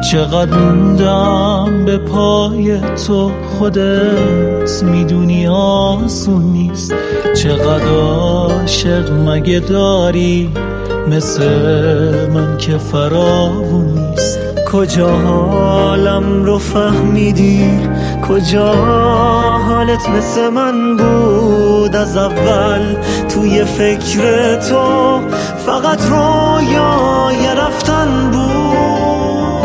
چقدر موندم به پای تو، خودت میدونی آسون نیست. چقدر عاشق مگه داری مثل من که فراوون نیست. کجا حالم رو فهمیدی؟ کجا حالت مثل من بود از اول؟ توی فکر تو فقط رویای رفتن بود.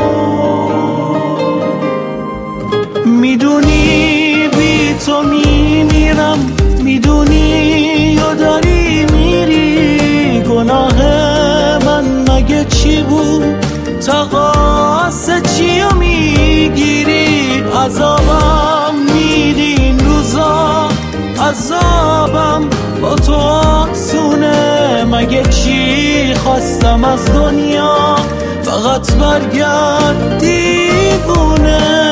میدونی بی تو میمیرم، میدونی یا داری میری. گناه من مگه چی بود؟ تقاصه چیو میگیری؟ عذابم میدی این روزا، عذابم با تو آسونه. مگه چی خواستم از دنیا؟ فقط برگرد دیوونه.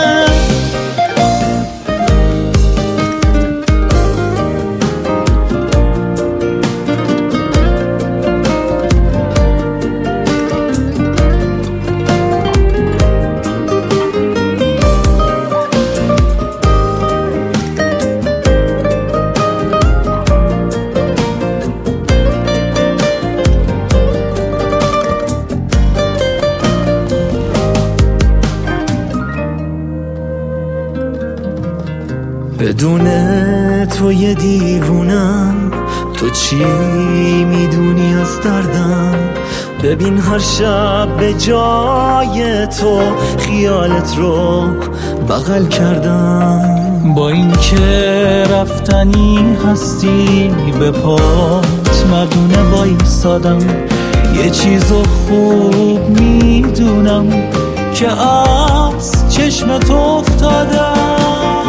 بدون تو یه دیوونم، تو چی میدونی از دردم؟ ببین هر شب به جای تو خیالت رو بغل کردم. با این که رفتنی هستی به پات مردونه وایسادم. یه چیزو خوب میدونم که از چشم تو افتادم.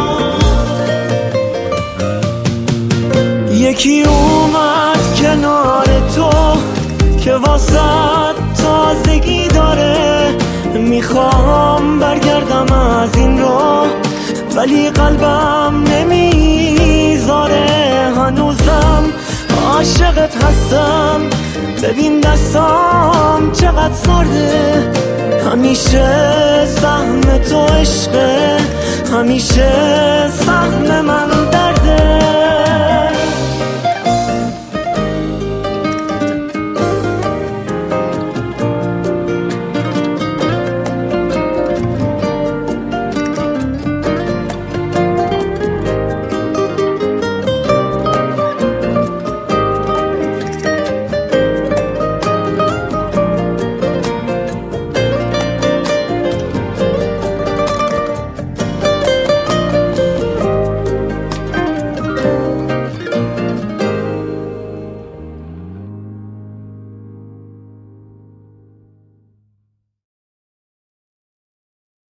یکی اومد کنار تو که واسه تازگی داره. میخوام برگردم از این راه ولی قلبم نمیذاره. هنوزم عاشقت هستم، ببین دستام چقدر سرده. همیشه سهم تو عشقه، همیشه سهم من